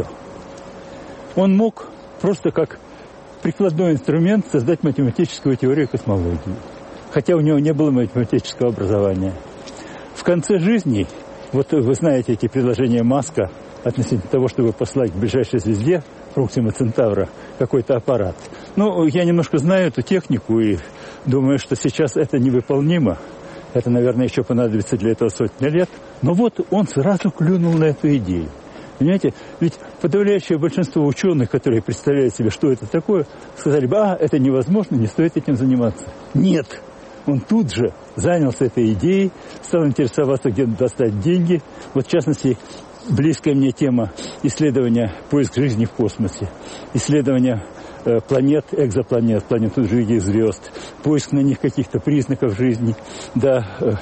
Он мог просто как прикладной инструмент создать математическую теорию космологии. Хотя у него не было математического образования. В конце жизни, вот вы знаете эти предложения Маска относительно того, чтобы послать к ближайшей звезде, Проксима Центавра, какой-то аппарат. Ну, я немножко знаю эту технику и думаю, что сейчас это невыполнимо. Это, наверное, еще понадобится для этого сотни лет. Но вот он сразу клюнул на эту идею. Понимаете? Ведь подавляющее большинство ученых, которые представляют себе, что это такое, сказали бы, это невозможно, не стоит этим заниматься. Нет. Он тут же занялся этой идеей, стал интересоваться, где достать деньги. Вот, в частности, близкая мне тема исследования поиск жизни в космосе, исследования планет, экзопланет, планет других звезд, поиск на них каких-то признаков жизни. Да,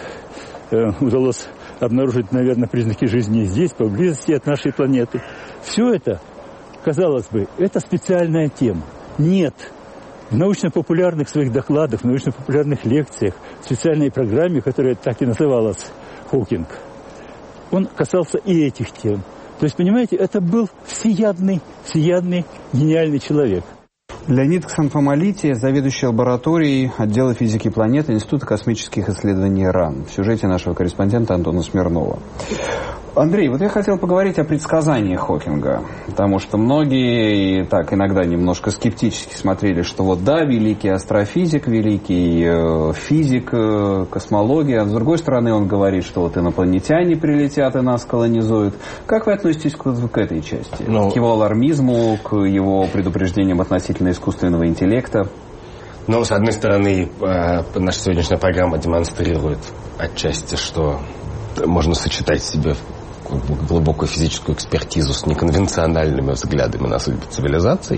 удалось обнаружить, наверное, признаки жизни здесь, поблизости от нашей планеты. Все это, казалось бы, это специальная тема. Нет. В научно-популярных своих докладах, в научно-популярных лекциях, в специальной программе, которая так и называлась «Хокинг», он касался и этих тем. То есть, понимаете, это был всеядный, гениальный человек. Леонид Ксанфомалити, заведующий лабораторией отдела физики планет Института космических исследований РАН. В сюжете нашего корреспондента Антона Смирнова. Андрей, вот я хотел поговорить о предсказаниях Хокинга, потому что многие так иногда немножко скептически смотрели, что вот да, великий астрофизик, великий физик, космология, а с другой стороны он говорит, что вот инопланетяне прилетят и нас колонизуют. Как вы относитесь к этой части? К его алармизму, к его предупреждениям относительно искусственного интеллекта? Ну, с одной стороны, наша сегодняшняя программа демонстрирует отчасти, что можно сочетать в себе глубокую физическую экспертизу с неконвенциональными взглядами на судьбу цивилизаций.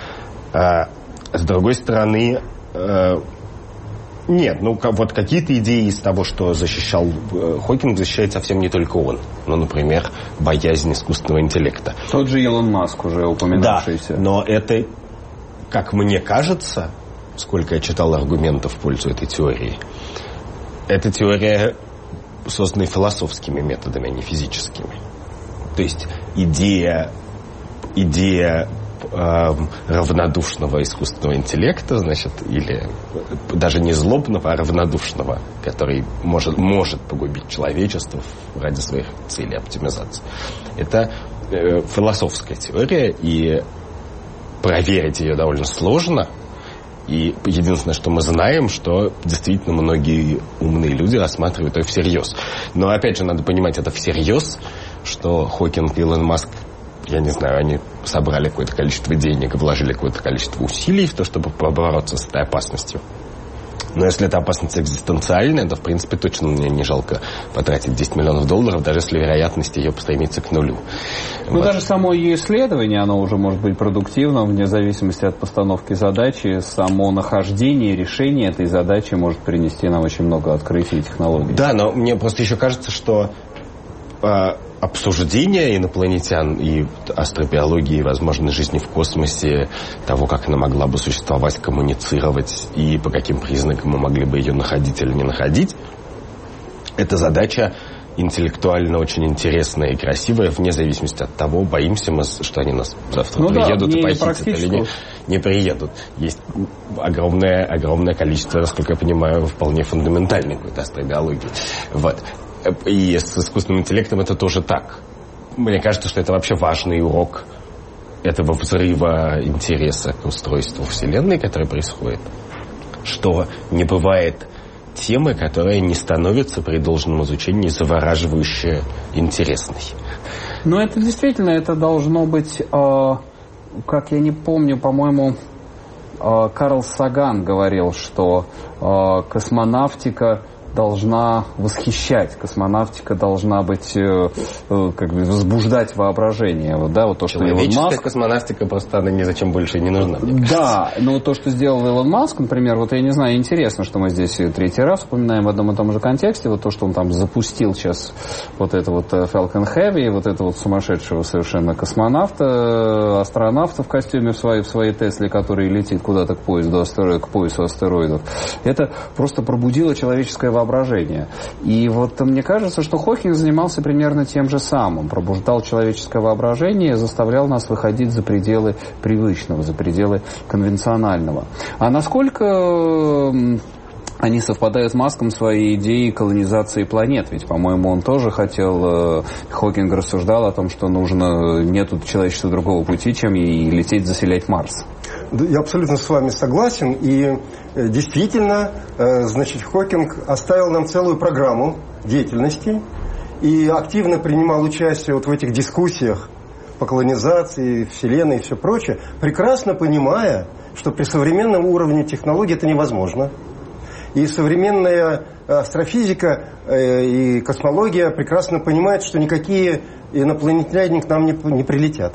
А с другой стороны, нет, вот какие-то идеи из того, что защищал Хокинг, защищает совсем не только он. Ну, например, боязнь искусственного интеллекта. Тот же Илон Маск уже упоминавшийся. Да, но это, как мне кажется, сколько я читал аргументов в пользу этой теории, эта теория созданы философскими методами, а не физическими. То есть идея равнодушного искусственного интеллекта, значит, или даже не злобного, а равнодушного, который может погубить человечество ради своих целей оптимизации. Это философская теория, и проверить ее довольно сложно. И единственное, что мы знаем, что действительно многие умные люди рассматривают ее всерьез. Но опять же, надо понимать, это всерьез, что Хокинг и Илон Маск, я не знаю, они собрали какое-то количество денег, вложили какое-то количество усилий в то, чтобы побороться с этой опасностью. Но если эта опасность экзистенциальная, то, в принципе, точно мне не жалко потратить $10 миллионов, даже если вероятность ее стремится к нулю. Ну, даже само ее исследование, оно уже может быть продуктивным, вне зависимости от постановки задачи. Само нахождение, решение этой задачи может принести нам очень много открытий и технологий. Да, но мне просто еще кажется, что обсуждение инопланетян и астробиологии, возможной жизни в космосе, того, как она могла бы существовать, коммуницировать и по каким признакам мы могли бы ее находить или не находить, это задача интеллектуально очень интересная и красивая, вне зависимости от того, боимся мы, что они нас завтра приедут и похитят или не приедут. Есть огромное количество, насколько я понимаю, вполне фундаментальной какой-то астробиологии. Вот. И с искусственным интеллектом это тоже так. Мне кажется, что это вообще важный урок этого взрыва интереса к устройству Вселенной, который происходит. Что не бывает темы, которая не становится при должном изучении завораживающе интересной. Но это действительно, это должно быть, как я не помню, по-моему, Карл Саган говорил, что космонавтика должна восхищать, космонавтика должна быть, как бы, возбуждать воображение. Вот, да, вот то, что Илон Маск... космонавтика просто она ни зачем больше не нужна. Да, но то, что сделал Илон Маск, например, вот я не знаю, интересно, что мы здесь третий раз упоминаем в одном и том же контексте, вот то, что он там запустил сейчас вот это вот Falcon Heavy, вот это вот сумасшедшего совершенно космонавта, астронавта в костюме в своей Тесле, который летит куда-то к поясу астероидов. Это просто пробудило человеческое воображение. И вот мне кажется, что Хокинг занимался примерно тем же самым. Пробуждал человеческое воображение, заставлял нас выходить за пределы привычного, за пределы конвенционального. А насколько они совпадают с Маском своей идеей колонизации планет? Ведь, по-моему, он тоже хотел, Хокинг рассуждал о том, что нет у человечества другого пути, чем и лететь заселять Марс. Я абсолютно с вами согласен. И действительно, значит, Хокинг оставил нам целую программу деятельности и активно принимал участие вот в этих дискуссиях по колонизации Вселенной и все прочее, прекрасно понимая, что при современном уровне технологий это невозможно. И современная астрофизика и космология прекрасно понимают, что никакие инопланетяне к нам не прилетят.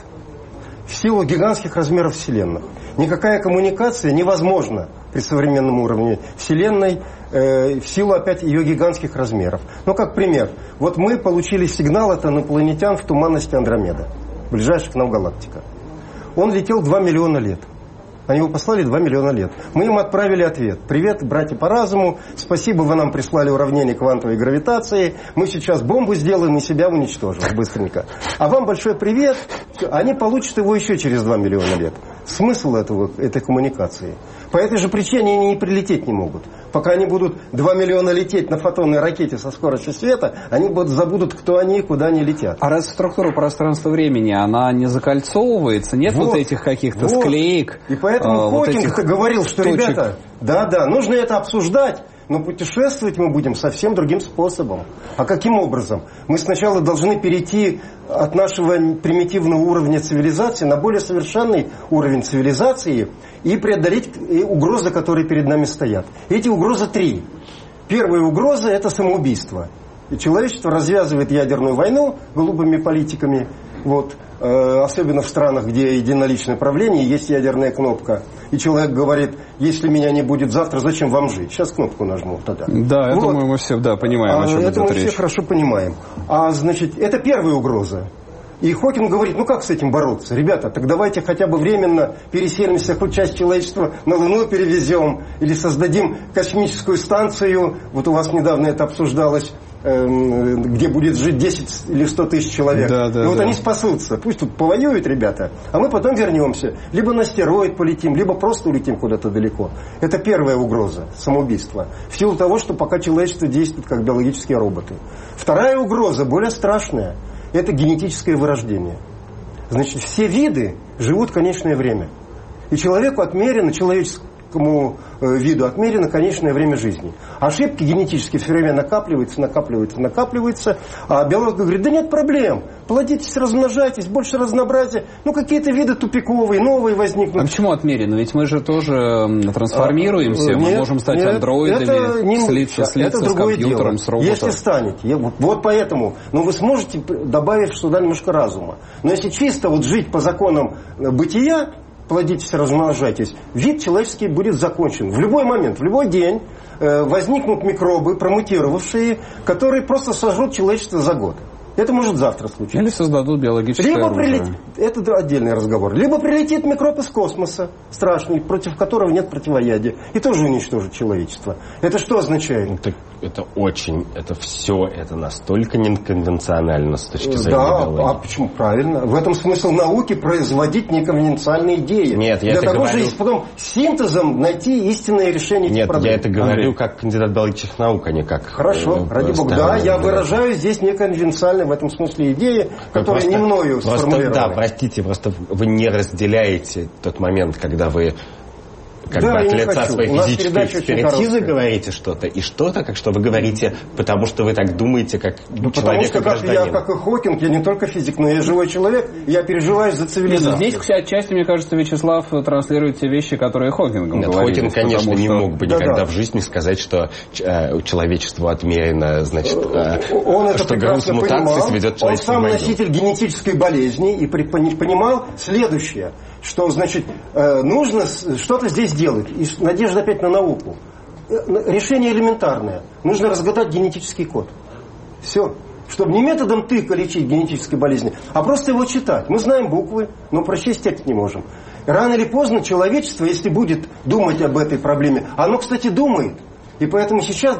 В силу гигантских размеров Вселенных. Никакая коммуникация невозможна при современном уровне Вселенной в силу опять ее гигантских размеров. Ну, как пример. Вот мы получили сигнал от инопланетян в туманности Андромеда, ближайшая к нам галактика. Он летел 2 миллиона лет. Они его послали 2 миллиона лет. Мы им отправили ответ. Привет, братья по разуму. Спасибо, вы нам прислали уравнение квантовой гравитации. Мы сейчас бомбу сделаем и себя уничтожим быстренько. А вам большой привет. Они получат его еще через 2 миллиона лет. Смысл этой коммуникации. По этой же причине они не прилететь не могут. Пока они будут 2 миллиона лететь на фотонной ракете со скоростью света, они забудут, кто они и куда они летят. А раз структура пространства-времени, она не закольцовывается? Нет вот этих каких-то склеек? И поэтому Хокинг говорил, что, точек. Ребята, да, нужно это обсуждать. Но путешествовать мы будем совсем другим способом. А каким образом? Мы сначала должны перейти от нашего примитивного уровня цивилизации на более совершенный уровень цивилизации и преодолеть угрозы, которые перед нами стоят. Эти угрозы 3. Первая угроза – это самоубийство. И человечество развязывает ядерную войну голубыми политиками. Вот. Особенно в странах, где единоличное правление, есть ядерная кнопка. И человек говорит, если меня не будет завтра, зачем вам жить? Сейчас кнопку нажму тогда. Да, я думаю, мы все понимаем, о чем идет речь. Это мы все хорошо понимаем. Значит, это первая угроза. И Хокинг говорит, как с этим бороться? Ребята, так давайте хотя бы временно переселимся, хоть часть человечества на Луну перевезем, или создадим космическую станцию. Вот у вас недавно это обсуждалось, где будет жить 10 или 100 тысяч человек. Они спасутся. Пусть тут повоюют ребята, а мы потом вернемся. Либо на астероид полетим, либо просто улетим куда-то далеко. Это первая угроза, самоубийство. В силу того, что пока человечество действует как биологические роботы. Вторая угроза, более страшная, это генетическое вырождение. Значит, все виды живут конечное время. И человеку отмерено, человеческому виду отмерено конечное время жизни. Ошибки генетически все время накапливаются. А биолог говорит, да нет проблем. Плодитесь, размножайтесь, больше разнообразия. Какие-то виды тупиковые, новые возникнут. А почему отмерено? Ведь мы же тоже трансформируемся. Мы можем стать андроидами, слиться с компьютером, с роботом. Если станете. Вот поэтому. Но вы сможете добавить сюда немножко разума. Но если чисто жить по законам бытия, плодитесь, размножайтесь, вид человеческий будет закончен. В любой момент, в любой день возникнут микробы, промутировавшие, которые просто сожрут человечество за год. Это может завтра случиться. Или создадут биологическое оружие. Это отдельный разговор. Либо прилетит микроб из космоса, страшный, против которого нет противоядия, и тоже уничтожит человечество. Это что означает? Это все, это настолько неконвенционально с точки зрения биологии. Да, а почему? Правильно. В этом смысл науки — производить неконвенциональные идеи. Нет, я Для это того говорю... же потом синтезом найти истинное решение этих проблем. Нет, я это говорю как кандидат биологических наук, а не как... Хорошо, ради бога. Да, я выражаю здесь неконвенциональные в этом смысле идеи, которые не мною сформулированы. Да, простите, просто вы не разделяете тот момент, когда вы от лица своей физической экспертизы говорите что-то, и что-то, как что вы говорите, потому что вы так думаете, как человек, как гражданин. Я, как и Хокинг, я не только физик, но я живой человек, я переживаю за цивилизацию. Здесь, отчасти, мне кажется, Вячеслав транслирует те вещи, которые Хокингом говорили. Хокинг, конечно, не мог бы никогда в жизни сказать, что человечеству отмерено, значит, что груз мутаций сведет человечество. Он сам носитель генетической болезни и понимал следующее, что, значит, нужно что-то здесь делать. И надежда опять на науку. Решение элементарное. Нужно разгадать генетический код. Все. Чтобы не методом тыка лечить генетические болезни, а просто его читать. Мы знаем буквы, но прочесть это не можем. Рано или поздно человечество, если будет думать об этой проблеме, оно, кстати, думает. И поэтому сейчас, в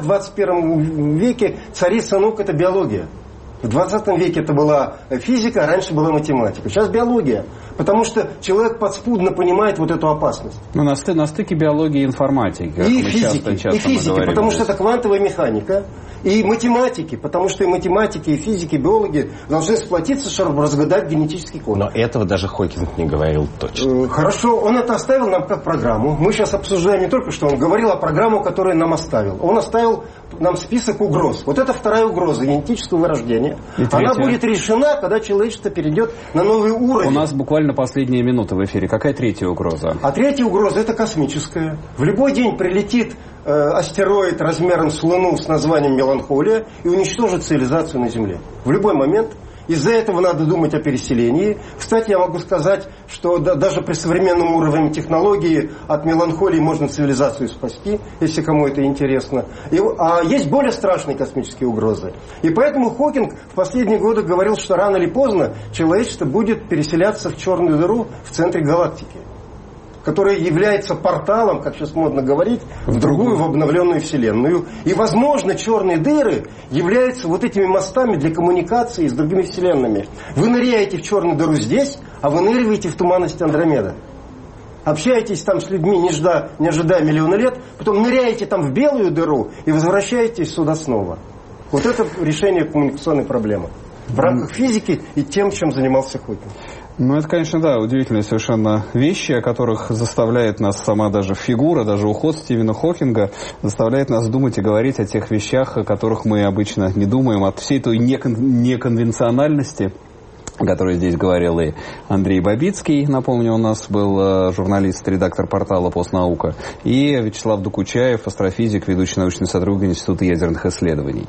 21 веке, царица наук — это биология. В 20 веке это была физика, а раньше была математика. Сейчас биология. Потому что человек подспудно понимает вот эту опасность. Ну, на стыке биологии и информатики. И физики, потому что это квантовая механика. И математики, потому что и математики, и физики, и биологи должны сплотиться, чтобы разгадать генетический код. Но этого даже Хокинг не говорил точно. Хорошо, он это оставил нам как программу. Мы сейчас обсуждаем не только, что он говорил, а программу, которую нам оставил. Он оставил нам список угроз. Вот это вторая угроза генетического вырождения. Она будет решена, когда человечество перейдет на новый уровень. У нас буквально последние минуты в эфире. Какая третья угроза? А третья угроза — это космическая. В любой день прилетит астероид размером с Луну с названием Меланхолия и уничтожит цивилизацию на Земле. В любой момент. Из-за этого надо думать о переселении. Кстати, я могу сказать, что даже при современном уровне технологии от меланхолии можно цивилизацию спасти, если кому это интересно. А есть более страшные космические угрозы. И поэтому Хокинг в последние годы говорил, что рано или поздно человечество будет переселяться в черную дыру в центре галактики, которая является порталом, как сейчас модно говорить, в другую, в обновленную Вселенную. И, возможно, черные дыры являются вот этими мостами для коммуникации с другими Вселенными. Вы ныряете в черную дыру здесь, а выныриваете в туманность Андромеда. Общаетесь там с людьми, не ожидая миллиона лет, потом ныряете там в белую дыру и возвращаетесь сюда снова. Вот это решение коммуникационной проблемы. В рамках физики и тем, чем занимался Хокинг. Ну, это, конечно, да, удивительные совершенно вещи, о которых заставляет нас сама даже фигура, даже уход Стивена Хокинга, заставляет нас думать и говорить о тех вещах, о которых мы обычно не думаем, от всей той неконвенциональности, о которой здесь говорил и Андрей Бабицкий, напомню, у нас был журналист, редактор портала «Постнаука», и Вячеслав Докучаев, астрофизик, ведущий научный сотрудник Института ядерных исследований.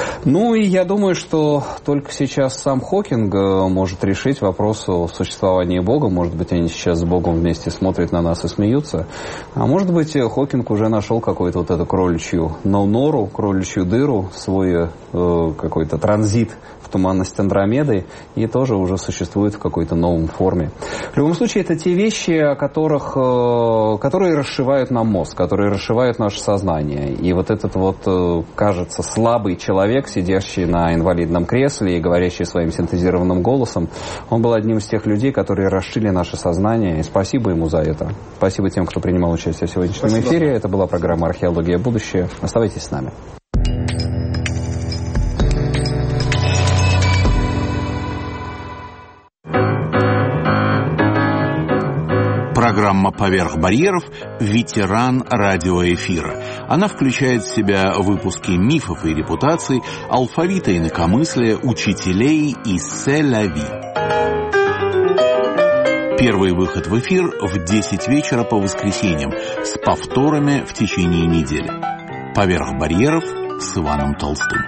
Ну и я думаю, что только сейчас сам Хокинг может решить вопрос о существовании Бога. Может быть, они сейчас с Богом вместе смотрят на нас и смеются. А может быть, Хокинг уже нашел какую-то вот эту кроличью нору, кроличью дыру, свой какой-то транзит в туманность Андромеды, и тоже уже существует в какой-то новой форме. В любом случае, это те вещи, которые расшивают нам мозг, которые расшивают наше сознание. И вот этот вот, кажется, слабый человек, сидящий на инвалидном кресле и говорящий своим синтезированным голосом, он был одним из тех людей, которые расшили наше сознание. И спасибо ему за это. Спасибо тем, кто принимал участие в сегодняшнем эфире. Это была программа «Археология. Будущее». Оставайтесь с нами. Программа «Поверх барьеров» – ветеран радиоэфира. Она включает в себя выпуски мифов и репутаций, алфавита инакомыслия, учителей и «Се-ля-ви». Первый выход в эфир в 10 вечера по воскресеньям с повторами в течение недели. «Поверх барьеров» с Иваном Толстым.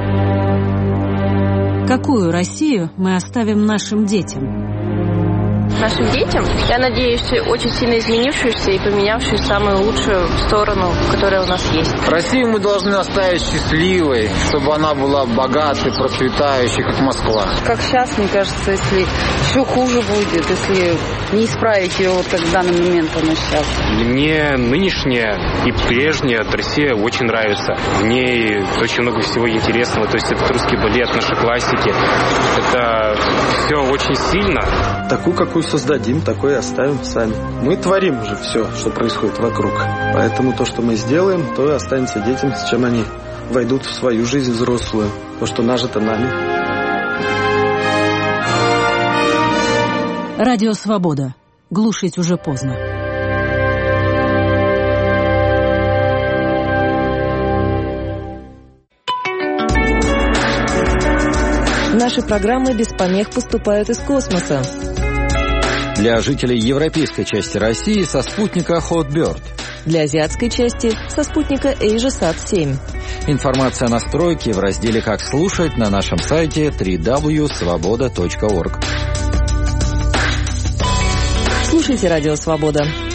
Какую Россию мы оставим нашим детям? нашим детям. Я надеюсь, очень сильно изменившуюся и поменявшуюся в самую лучшую сторону, которая у нас есть. Россию мы должны оставить счастливой, чтобы она была богатой, процветающей, как Москва. Как сейчас, мне кажется, если еще хуже будет, если не исправить ее, вот как в данный момент она сейчас. Мне нынешняя и прежняя Россия очень нравится. В ней очень много всего интересного. То есть это русский балет, наши классики. Это все очень сильно. Такую, какую создадим, такой и оставим сами. Мы творим же все, что происходит вокруг. Поэтому то, что мы сделаем, то и останется детям, с чем они войдут в свою жизнь взрослую. То, что нажито нами. Радио «Свобода». Глушить уже поздно. Наши программы без помех поступают из космоса. Для жителей европейской части России со спутника Hotbird. Для азиатской части со спутника AsiaSat-7. Информация о настройке в разделе «Как слушать» на нашем сайте www.svoboda.org. Слушайте «Радио Свобода».